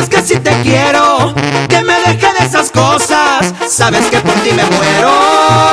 que si te quiero, que me deje de esas cosas. Sabes que por ti me muero.